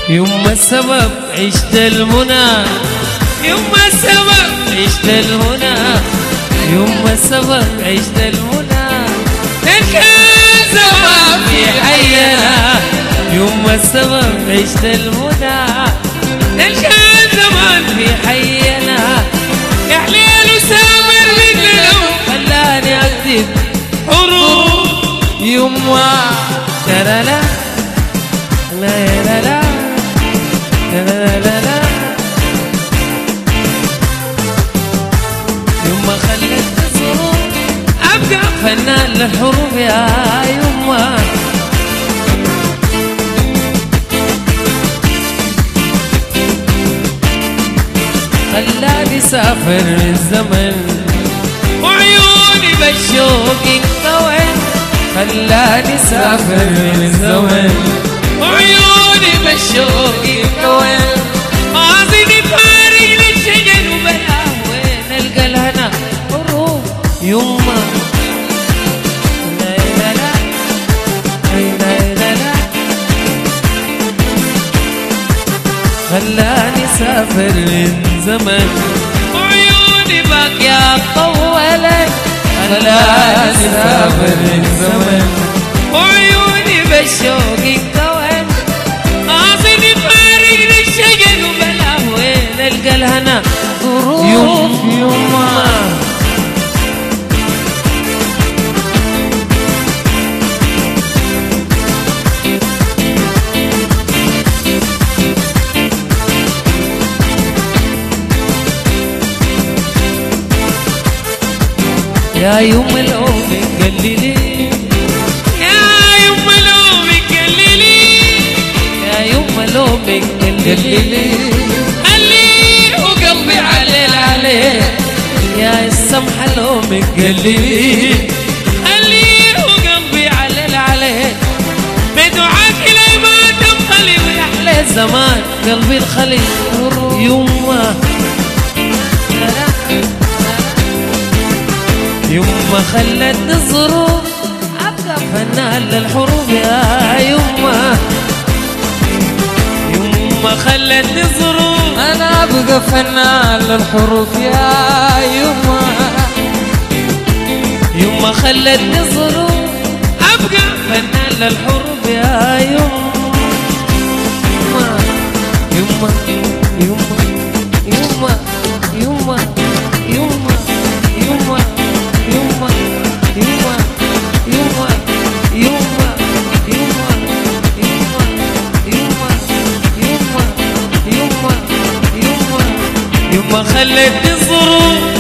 يما السبب عشت المنى، يما السبب عشت المنى، يما السبب عشت المنى، كان زمان في حينا. يما السبب عشت المنى، كان زمان في حينا. يا حليل وسامر رجله خلاني اكتب حروف يما. لا لا لا لا لا لا لا لا لا. يما خلت الظروف ابقى فنان للحروف يا يما. خلاني سافر الزمن وعيوني بالشوق انكون. خلاني سافر الزمن وعيوني بالشوق انكون. قاصدي فارق للشجر وبلا وين القى الهنا حروف يما. لا لا لا لا لا لا. خلاني سافر الزمن وعيوني باقية طولت. خلاني سافر الزمن وعيوني بالشوق انكون. قاصدي فارق للشجر وبلا وين القى الهنا ظروف يما. يا يوم الأم قللي، يا يوم الأم قللي، يا يوم الأم قللي، قلي وقلبي عليل عليه. يا السمحة الأم قللي، قلي وقلبي عليل عليه. بدعاك لي ما تنخلي ويحلى الزمان قلبي الخلي يما. يما خلتني الظروف ابقى فنان للحروف يا يما. يما خلتني الظروف انا ابقى فنان للحروف يا يما. يما خلتني الظروف ابقى فنان للحروف يا يما. يما يما يما يما يما يما يما يما يما يما يما يما يما يما يما يما يما خلتني الظروف